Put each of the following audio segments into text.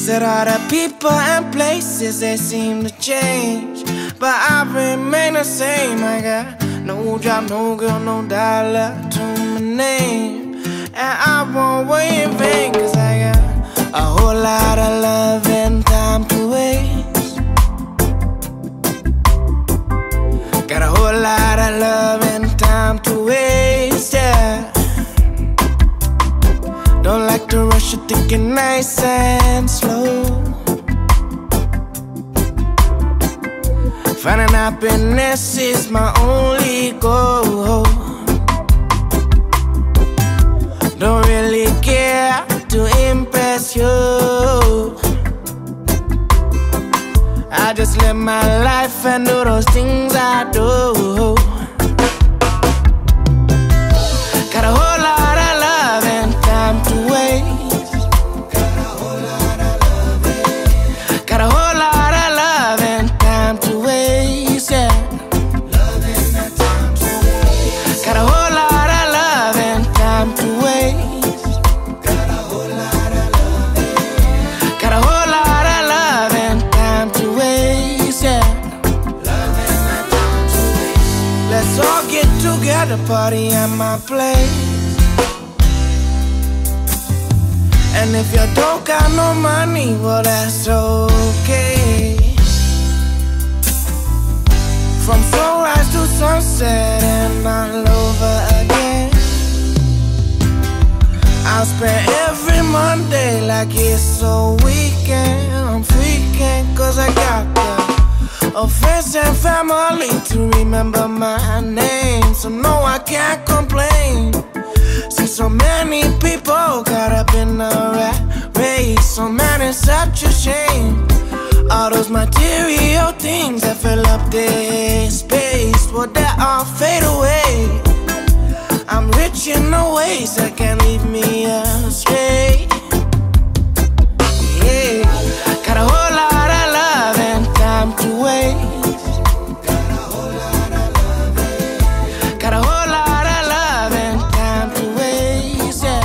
Said all the people and places, they seem to change, but I remain the same. I got no job, no girl, no dollar to my name, and I won't wait in vain, cause I got a whole lot of love and time to waste. Got a whole lot of love and time to waste, yeah. Don't like to rush it, thinking nice and slow. Finding happiness is my only goal. Don't really care to impress you. I just live my life and do those things I do. Got a whole lot of love and time to waste. Got a whole lot of love, yeah. Got a whole lot of love and time to waste, yeah. Love and that time to waste. Got a whole lot of love and time to waste. Got a whole lot of love, yeah. Got a whole lot of love and time to waste, yeah. Love and that time to waste. Let's all get together, party at my place. And if you don't got no money, well, that's okay. From sunrise to sunset and all over again, I'll spend every Monday like it's a weekend. I'm freaking cause I got the friends and family to remember my name. So no, I can't complain. See so many people caught up in the rat race. So man, it's such a shame. All those material things that fill up this space, well, they all fade away. I'm rich in the ways that can't leave me astray. Yeah, got a whole lot of love and time to waste. Got a whole lot of love, yeah. Got a whole lot of love and time to waste, yeah.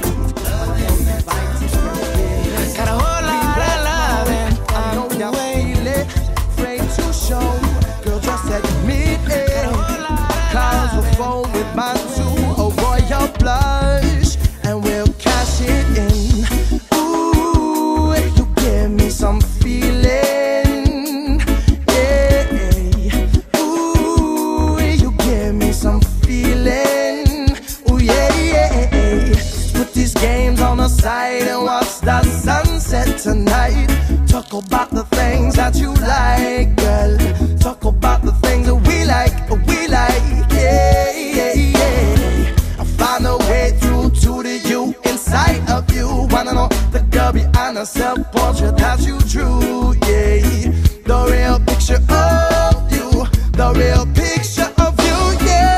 Got a whole lot of love and time to waste. Afraid to show, girl, just admit it. Clouds will fall with mine too, a royal blush, and we'll cash it in. Ooh, you give me some feeling, yeah. Ooh, you give me some feeling, ooh yeah, yeah. Put these games on the side and watch the sunset tonight. Talk about the things that you like, girl. Talk about the things that we like, yeah, yeah, yeah. I find a way through to the you inside of you. Wanna know the girl behind the self-portrait that you drew, yeah. The real picture of you, the real picture of you, yeah.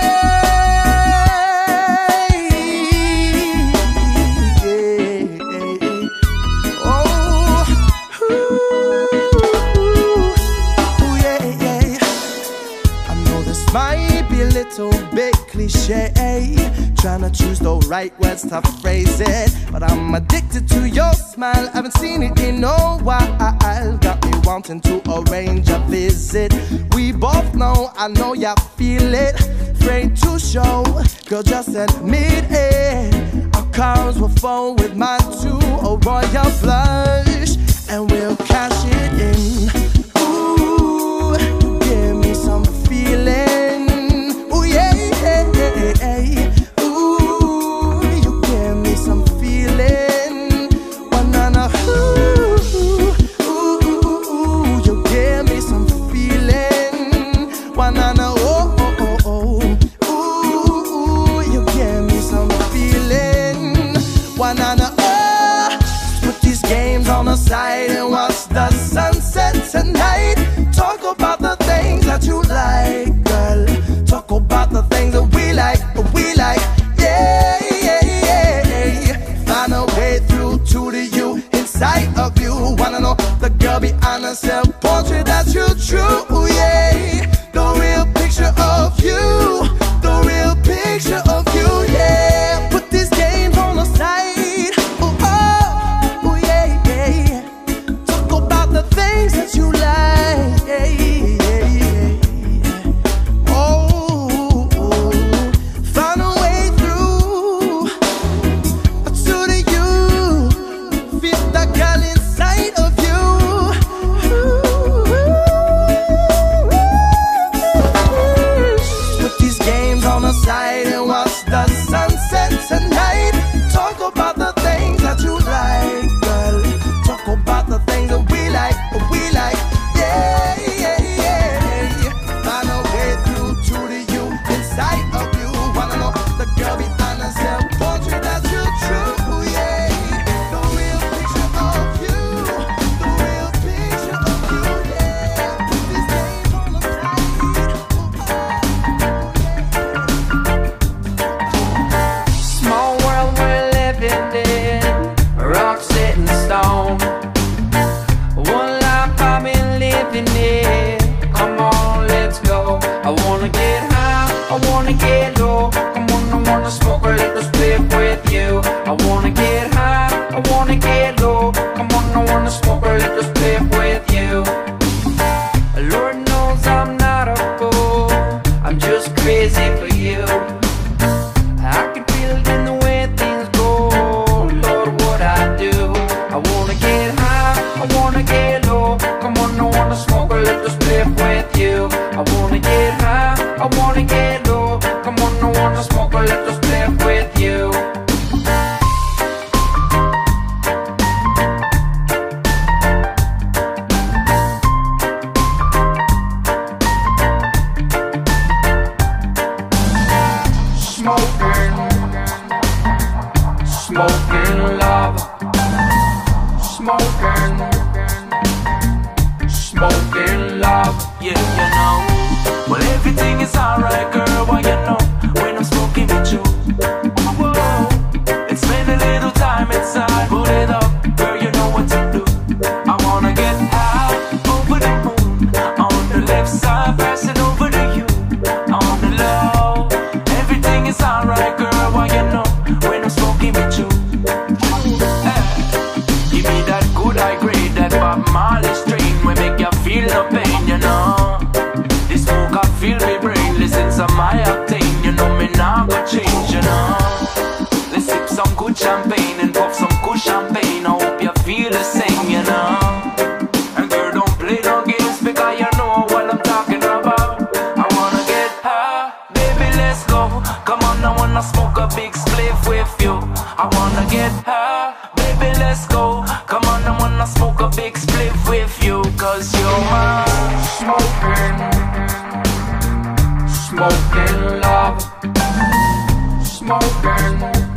Might be a little bit cliche, trying to choose the right words to phrase it, but I'm addicted to your smile. Haven't seen it in a while. Got me wanting to arrange a visit. We both know, I know you feel it. Afraid to show, girl, just admit it. Our cars will fall with mine too, a royal blush, and we'll cash it in. Ooh, give me some feeling. Ooh, you give me some feeling. Banana, ooh, you give me some feeling. Banana, ooh, you give me some feeling. Banana, put these games on the side and watch the sunset tonight. Talk about the things that you like, girl. Talk about the things that we like, yeah, yeah, yeah. Find a way through to the you inside of you. Wanna know the girl behind the self-portrait that you drew, yeah. The real picture of you, the real picture of you, yeah. Put these games on the side, ooh, oh, ooh, yeah, yeah. that you like. Oh, find a way through to the you. Feel the girl inside of you. Put these games on the side and watch the sunset tonight. Talk about the things that you like, girl. Talk about the things that we like, yeah, yeah, yeah. Find a way through to the you inside of you. Wanna know the girl behind herself, portrait that you true, yeah. The real picture of you, the real picture of you, yeah. Put these names on the side. Small world we're living in, rock set in stone. One life I've been living in. Come on, let's go. I wanna get high, I wanna get low. Come on, I wanna smoke a little split with you. I wanna get high, I wanna get low. Come on, I wanna smoke a little split with you. Lord knows I'm not a fool, I'm just crazy for you. I can feel it in the way things go. Lord, what I do. I wanna get high, I wanna get low. Come on, I wanna smoke a little split with you. I wanna get high, I wanna get low. Come on, I wanna smoke a little split with you. Smoking, smoking love. Smoking, smoking love. Yeah, you know. Well, everything is alright, girl. Why you know when I'm smoking with you? Whoa, and spend a little time inside. Put it up, girl. You know what to do. I wanna get high over the moon on the left side, passing over to you on the low. Everything is alright, girl. Why you know when I'm smoking with you? Hey, give me that good high grade, that Bob Marley strain, will make you feel no pain, you know. This smoke I feel me brain, listen to my octane, you know me now go change, you know. Let's sip some good champagne and puff some good champagne. I hope you feel the same, you know. And girl, don't play no games because you know what I'm talking about. I wanna get high, baby, let's go. Come on, I wanna smoke a big spliff with you. I wanna get high, baby, let's go. Come on, I wanna smoke a big spliff with you. Cause you're my Smoking, smoking love. Smoking,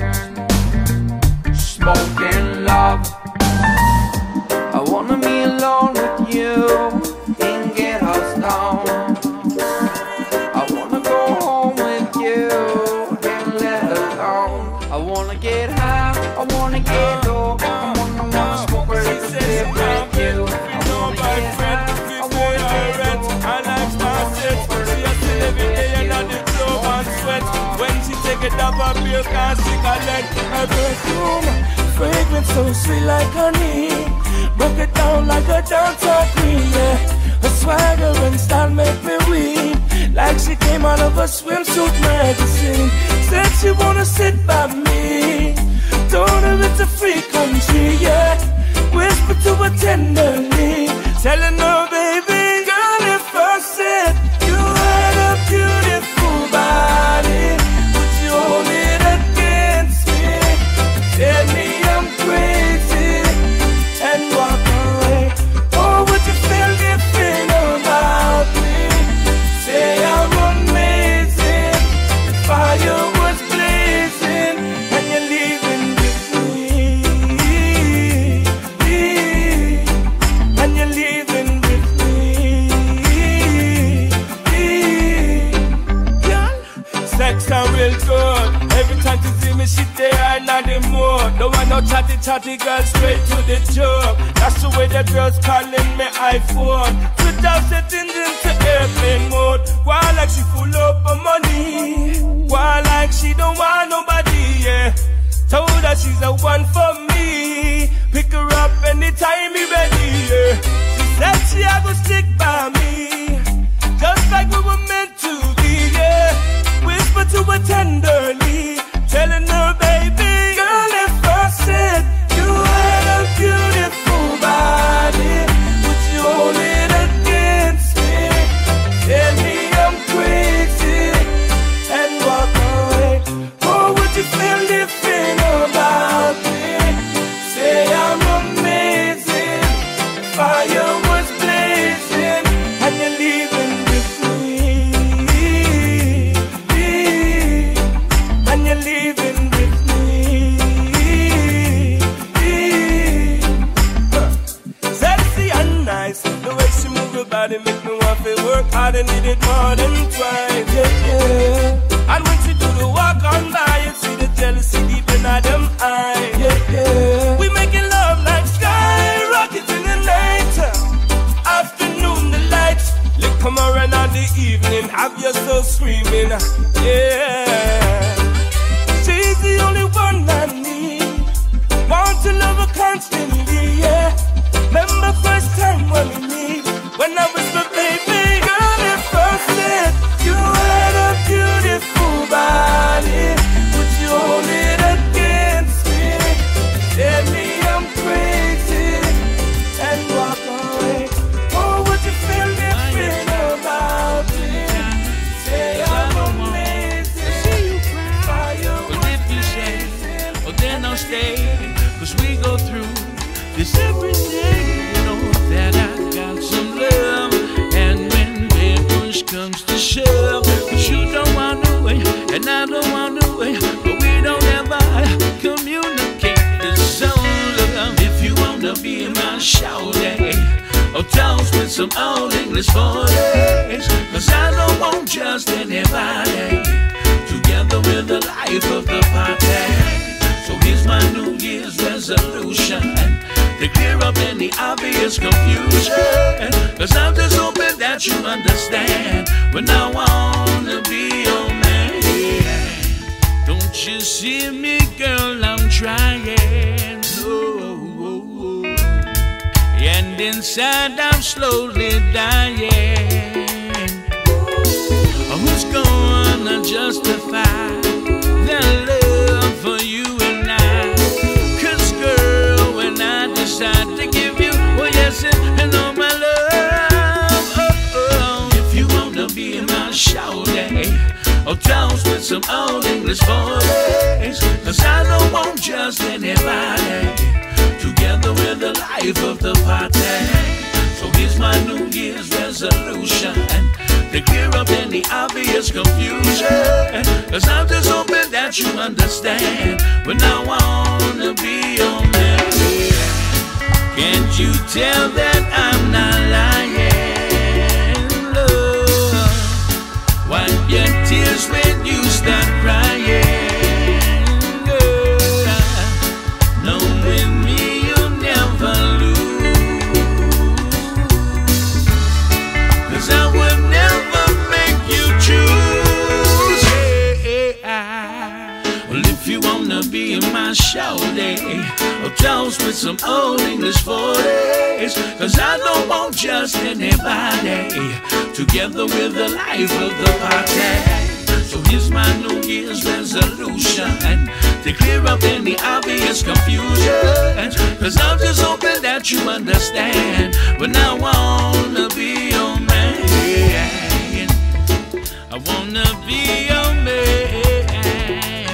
smoking love. I wanna be alone with you and get us down. I wanna go home with you and let alone. I wanna get high, I wanna get low. I wanna smoke a little bit with you. I wanna get high, I wanna get low. I like my set. She has to live in there and on the floor and sweat. When she take it up a beer can cigarette. Her perfume, fragrance so sweet like honey. Broke it down like a dancer queen, yeah. Her swagger and style make me weep. Like she came out of a swimsuit magazine. Said she wanna sit by me. Told her it's a free country, yeah. Whisper to her tenderly, telling her, baby, girl, if I said you had a beautiful body, would you hold it against me? Tell me I'm crazy and walk away. Or would you feel different about me? Say I'm amazing, fire was blazing, and you're leaving with me. And you're leaving with me. Girl, sex sound real good. Every time you see me, she there and not the mood. No one no chatty girl, straight to the job. That's the way the girls calling me iPhone. Switch off settings into airplane mode. Why like she full up of money? Why like she don't want nobody, yeah. Told her she's the one for me. Pick her up anytime you ready, yeah. She said she fire was blazing, and you're leaving with me, and you're leaving with me. Sexy and nice, the way she move her body make me want to work hard and need it more than twice. Yeah, yeah. And when she do the walk on by, you see the jealousy deep in her them eyes. Yeah, yeah. We making love like skyrockets in the night, afternoon the lights. Look, come around on the evening, have you so screaming. Yeah, she's the only one I need. Want to love her constantly. Yeah, remember first time when we meet, when I was my baby girl at first said you had a beautiful body, would you hold it against me? Tell me I'm crazy and walk away. Oh, would you feel different about it? Say I'm amazing. See you cry, Fire but if you say, oh then I'll stay, 'cause we go through this every day. You know that I got some love, and when that push comes to shove, but you don't want to wait, and I don't want to wait, but we don't ever communicate this song. If you wanna be my shawty, or toast with some old English boys, 'cause I don't want just anybody, together with the life of the party. So here's my New Year's resolution, to clear up any obvious confusion, 'cause I'm just hoping that you understand, when I wanna be your man. Don't you see me, girl, I'm trying, oh, and inside I'm slowly dying. Who's gonna justify their love for you and I? 'Cause girl, when I decide to give you, oh yes, and all my love, oh, oh. If you wanna be my shawty, or toast with some old English boys, 'cause I don't want just anybody, together with the life of the party. So here's my New Year's resolution, to clear up any obvious confusion, 'cause I'm just hoping that you understand, when I wanna be your man. Can't you tell that I'm not lying, love? Wipe your tears when you start crying, girl. Knowing me, you'll never lose, 'cause I would never make you choose. Well, if you wanna be my shawty, or toast with some old English 40s, 'cause I don't want just anybody, together with the life of the party. So here's my New Year's resolution, to clear up any obvious confusion, 'cause I'm just hoping that you understand, when I wanna be your man. I wanna be your man,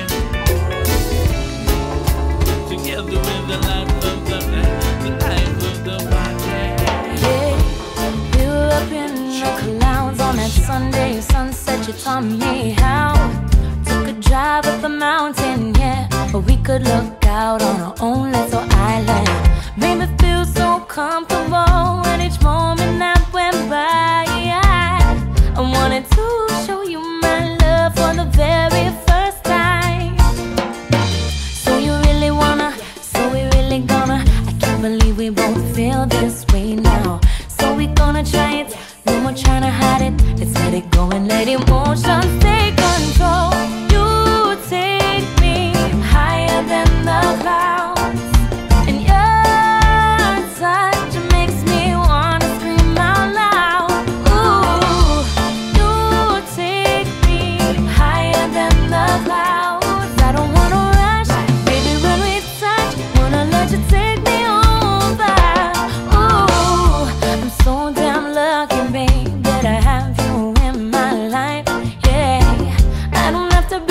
together with the life of the party. Yeah, we were up in the clouds on that Sunday sunset. You taught me how. Took a drive up the mountain, yeah, but we could look out on our own little island. Made me feel so comfortable, and each moment that went by, I wanted to show you my love for the very first time. So you really wanna, so we really gonna, I can't believe we both feel this way now. So we gonna try it, no more trying to hide it. Let's let it go and let emotions take control. You take me higher than the clouds, and your touch makes me wanna scream out loud. Ooh, you take me higher than the clouds. I don't wanna rush, baby, when we touch, wanna let you take me over. Ooh, I'm so damn lucky, babe, that I have you in my life. Yeah, I don't have to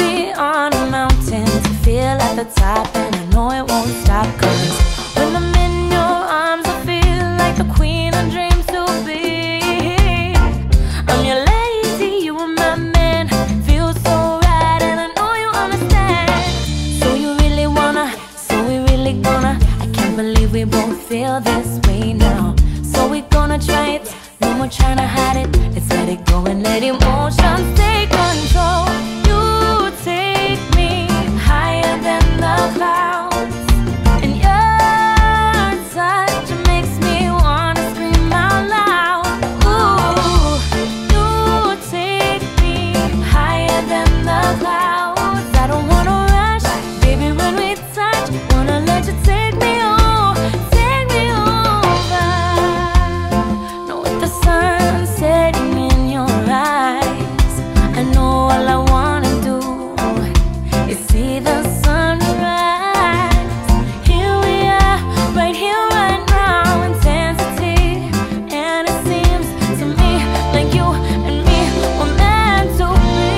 we're trying to hide it. Let's let it go and let emotions take control. You take me higher than the clouds, and your touch makes me wanna scream out loud. Ooh, you take me higher than the clouds. I don't wanna rush, baby, when we touch. Wanna let you take me on, take me over. Know with the sun setting in your eyes, I know all I wanna do is see the sunrise. Here we are, right here, right now, intensity. And it seems to me like you and me were meant to be.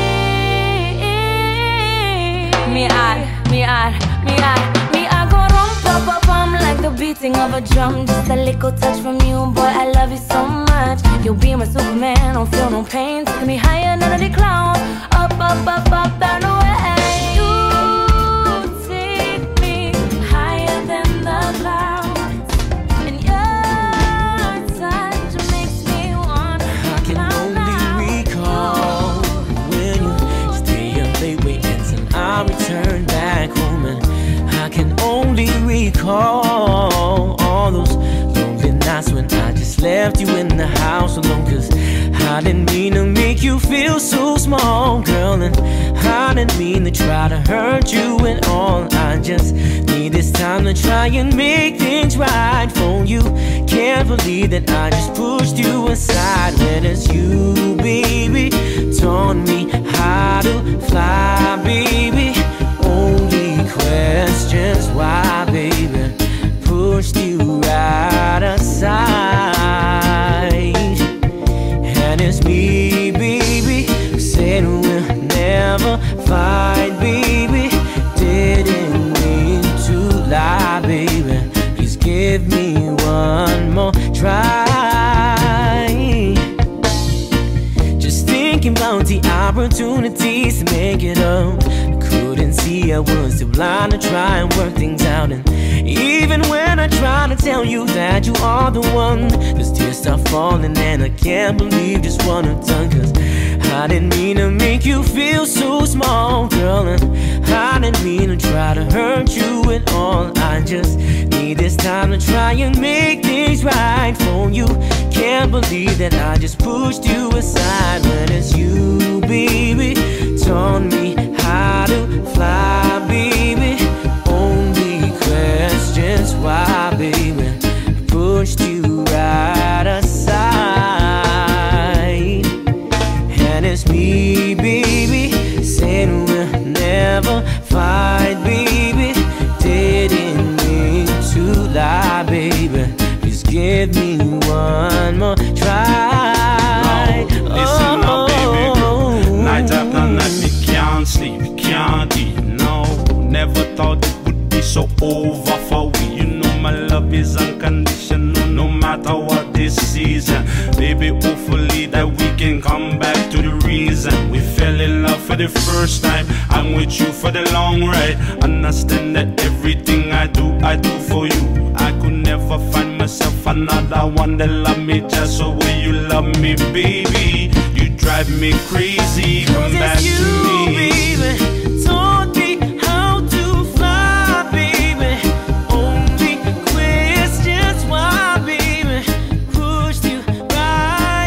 Me, I go rum, pa pa pum like the beating of a drum. Just a little touch from you, boy, I love you so much. You'll be my Superman, don't feel no pain. Take me higher than the clouds, up, up, up, up, and away. You take me higher than the clouds, and your touch makes me wanna I can only recall when you stay up late waiting till I return back home, and I can only recall all those lonely nights when I just left you in the house alone. 'Cause I didn't mean to make you feel so small, girl, and I didn't mean to try to hurt you at all. I just need this time to try and make things right for you. Can't believe that I just pushed you aside when it's you, baby, taught me how to fly, baby. Only questions why, baby, pushed you right aside. And it's me, baby, who said we'll never fight, baby. Didn't mean to lie, baby. Please give me one more try. Just thinking about the opportunities to make it up. Couldn't see I was too blind to try and work things out. And even when I try to tell you that you are the one, the tears start falling and I can't believe just what I've done. 'Cause I didn't mean to make you feel so small, girl, and I didn't mean to try to hurt you at all. I just need this time to try and make things right for you. Can't believe that I just pushed you aside when it's you, baby, taught me how to fly, baby. Only questions why, baby, pushed you right aside. And it's me, baby, said we'll never fight, baby. Didn't mean to lie, baby. Please give me one more try. Listen up, baby. Night after night, me can't sleep, can't eat. No, never thought it would be so over for we. You know my love is unconditional, no matter what this season. Baby, hopefully that we can come back to the reason we fell in love for the first time. I'm with you for the long ride. Understand that everything I do for you. I could never find myself another one that love me just the way you love me, baby. You drive me crazy. Come back to me, baby. Taught me how to fly, baby. Only questions why, baby, pushed you right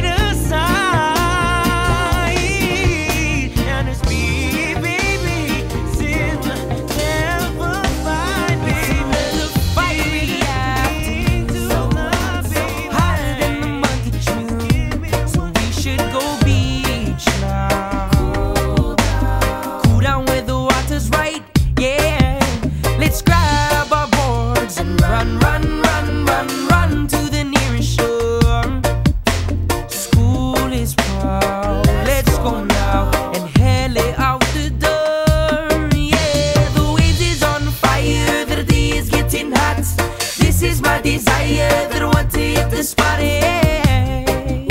aside. And it's me, baby, said we'll never fight, baby. Fight me to love, baby. Hotter than the monkey tree, so we should go beach now. Cool down where the water's right, yeah. Let's grab our boards and run, run, run, run, run to the nearest shore. School is proud, let's go now and hell it out the door, yeah. The waves is on fire, the day is getting hot. This is my desire, that I want to hit the spot, yeah.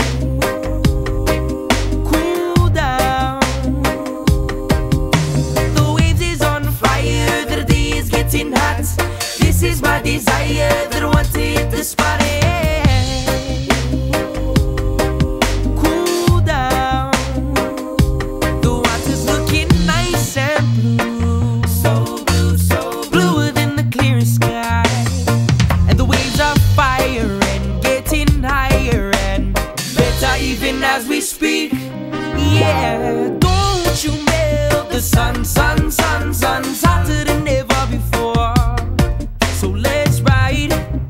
Cool down. The waves is on fire, the day is getting hot. This is my desire, that I want to hit the spot, yeah. leaving as we speak. Yeah, don't you melt the sun, sun, sun, sun, hotter than ever before. So let's ride,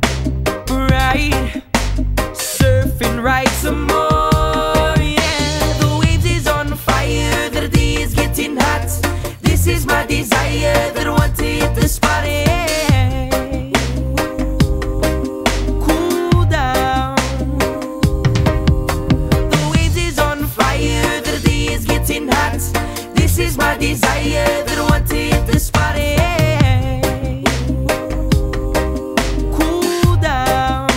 surfing right some more. Yeah, the waves is on fire, the day is getting hot. This is my desire that I want to hit the spot. Cool down. The waves is on fire, the day is getting hot. This is my desire that I want to hit the spot. Cool down.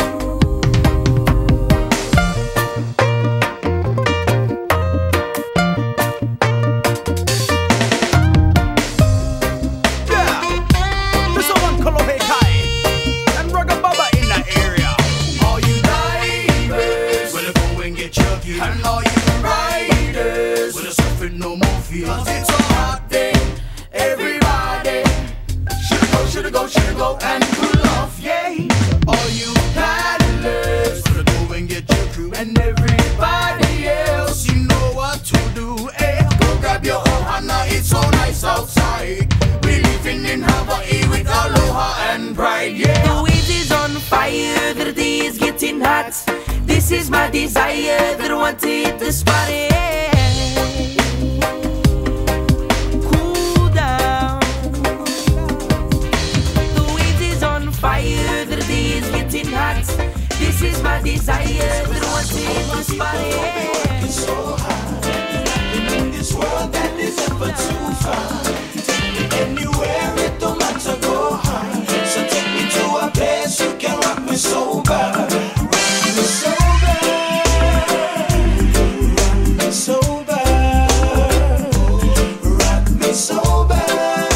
This is one Kolohe Kai and Rugga Bubba in the area. All you divers, Wanna go and get your view. and all you riders, Wanna surfing no more feels. 'cause it's a hot day. Everybody shoulda go and cool off, yeah. All you paddlers, Wanna go and get your crew. and everybody else, you know what to do. Hey, go grab your ohana, it's so nice outside. We living in Hawaii with aloha and pride, The yeah. waves is on fire, the day is getting hot. This is my desire that I want to hit the spot. Cool down. The waves is on fire, the day is getting hot. This is my desire that I want to hit the spot. It's so hot, in this world that is ever too far. Take me anywhere, it don't matter, go high. So take me to a place you can rock me sober. Rock me sober. Rock me sober. Rock me sober.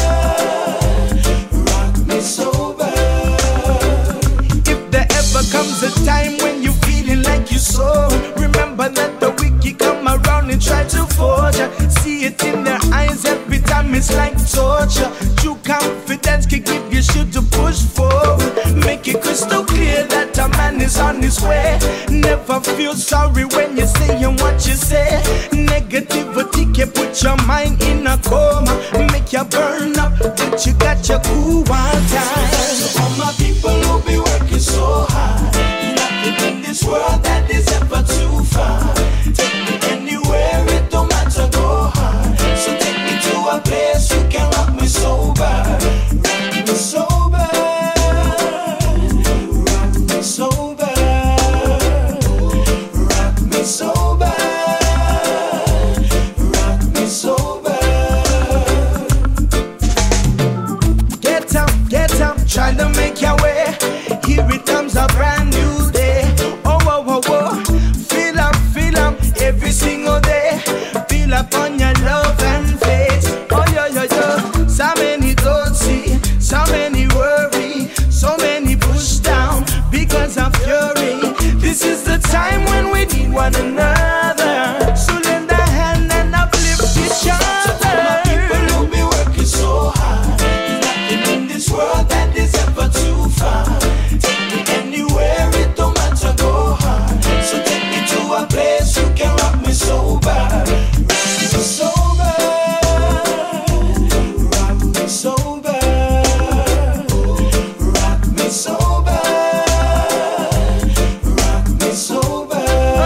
Rock me sober. If there ever comes a time when you're feeling like you're so, remember that the wicked come around and try to forge ya. See it in their eyes every time, it's like torture. True confidence can give you shit to push forward. Make it crystal clear that a man is on his way. Never feel sorry when you're saying what you say. Negativity can put your mind in a coma, make you burn up, but you got your cool one time. So all my people who be working so hard, nothing in this world that is ever too far. Take me anywhere, it don't matter, go hard. So take me to a place you can rock me sober. Rock me sober. Rock me sober. Rock me sober. Rock me sober. Get up, try to make your way. Here it comes a brand new day. Oh, oh, oh, oh. Feel up every single day. Feel up on your love and faith. Oh, yo, yo, yo. So many don't see, so many worry, so many push down because of fury. This is the time when we need one another. So lend a hand and uplift each other. My people who be working so hard, nothing in this world that is ever too far. Take me anywhere, it don't matter, go hard. So take me to a place you can rock me sober. Rock me sober. Rock me sober. Rock me sober. Rock me sober.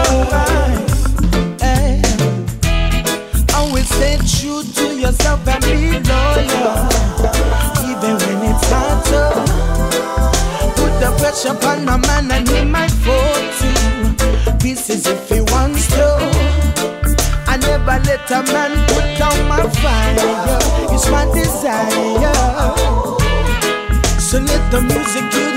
Hey. Always stay true to yourself and be loyal, even when it's hard to. Put the pressure upon my man and he might fall too. Pieces if he wants to. I never let a man put down my fire. It's my desire. So let the music do